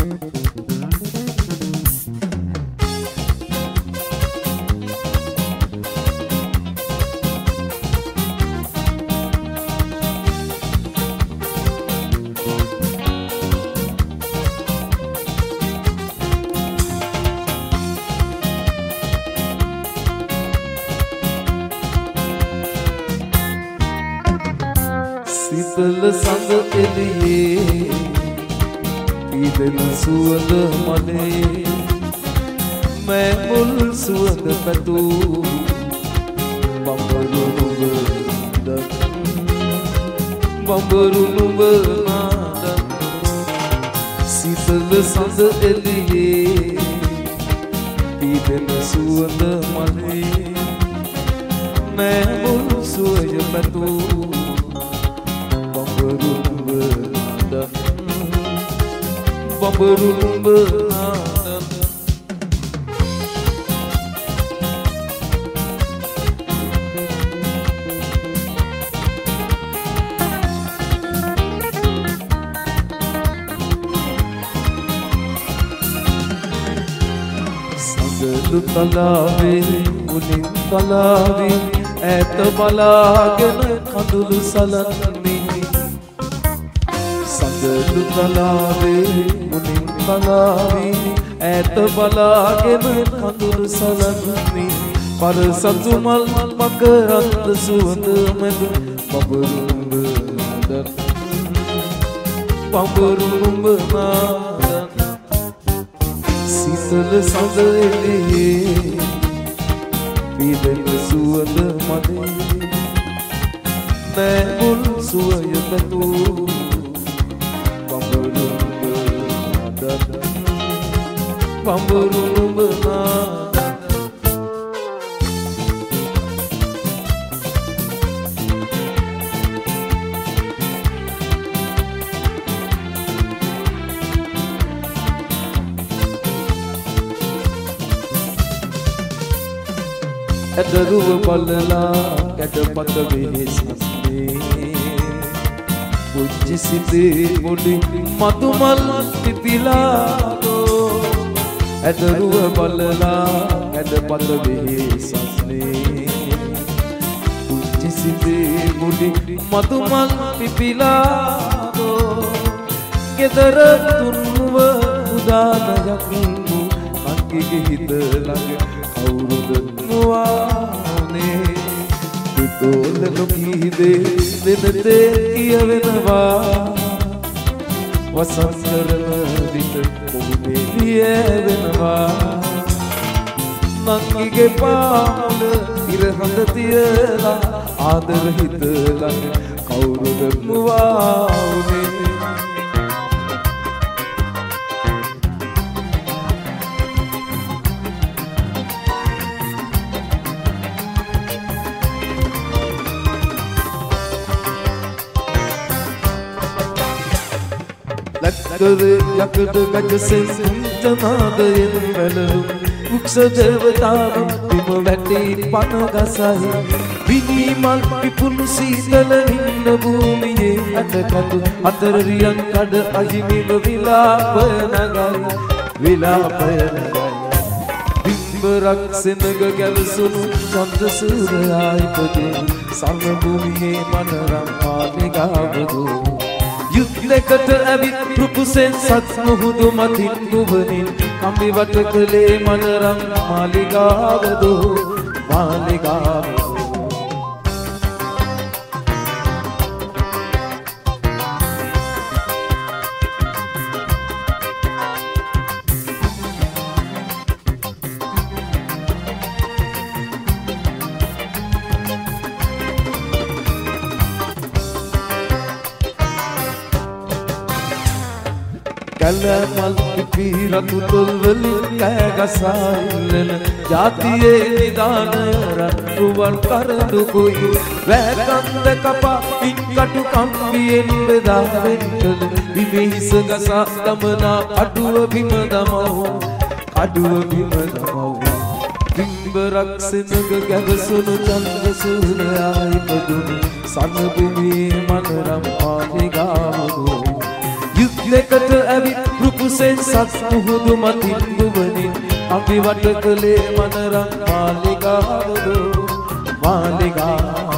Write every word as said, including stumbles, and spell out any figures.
සීතල සඳ එළියේ පීදෙන සුවඳ මනේ මෑ මුල් සුවඳ පැතූ බඹරු නුඹ බඹරු නුඹ නාද සීතල සඳ එළියේ පීදෙන සුවඳ මනේ මෑ මුල් සුවඳ පැතූ Bambaru numba nadan Sangalu talave ulin talave aita balagena kadulu salanni Sangalu talave ulin talave aita balagena kadulu salanni par satumal makarand suwanda med bambaru numba nadan bambaru numba nadan Sitala සඳ එළියේ පීදෙන සුවඳ මනේ මෑ මුල් සුවය පැතූ බඹරු නුඹ නාද බඹරු නුඹ නාද ඇදරුව බලලා ගැටපත වෙහෙසන්නේ පුංචි සිතේ පොඩි මතුමල් පිපිලාදෝ ඇදරුව බලලා ගැටපත වෙහෙසන්නේ පුංචි සිතේ පොඩි මතුමල් පිපිලාදෝ ගෙදර තුන්ව උදානයක් වූ අක්කිගේ හිත ළඟ කවුරුද වානේ විතෝල නොකීදේ වෙනතේ කියවෙනවා වසන්තරන විට ඔබේ ලියවෙනවා නංගිගේ පාමුල ඉරහඳ තියලා ආදර හිත ළඟ කවුරුද වානේ ලක්කර යකඩ ගජසෙන් ජනාදයෙන් වැළලු උක්ෂ දේවතාවුන් බිම වැටි පන ගසයි විනිමල් පිපුණු සීතල හින්න භූමියේ අතකතු අතර රියන් කඩ අහිමිව විලාපය නගයි විලාපය නගයි බිම්බරක් සෙනග ගැලසුණු චන්ද්‍ර සූර්යයා ඉපදේ සම භූමියේ මනරම් පාටිගාවදෝ යුද්ධකට ඇවිත් රුකුසෙන් සත් මුහුදු මතින් නුවනින් කම්බි වට කළේ මනරම් මාලිගාවදෝ මාලිගාවදෝ කලමල් පිරතු තොල්වලින් කෑ ගසායිලන ජාතියේ නිදානය රන්රුවන් කරඬුකුයි වැකන්ද කපා පින්කටු කම්පියෙන් බෙදා වෙන්කල විවිහිස ගසා දමනා අඩුව බිම දමවු අඩුව බිම දමවු බිම්බරක් සෙනග ගැවසුණු චන්ද්‍ර සූර්යයා ඉපදුණු සමභූමියේ මනරම් පාටිගාවදෝ යුද්ධකට ඇවිත් රුකුසෙන් කුසෙන් සත් මුහුදු මතින් දුවනින් අපි වට කළේ මනරම් මාලිගාවදෝ මාලිගාව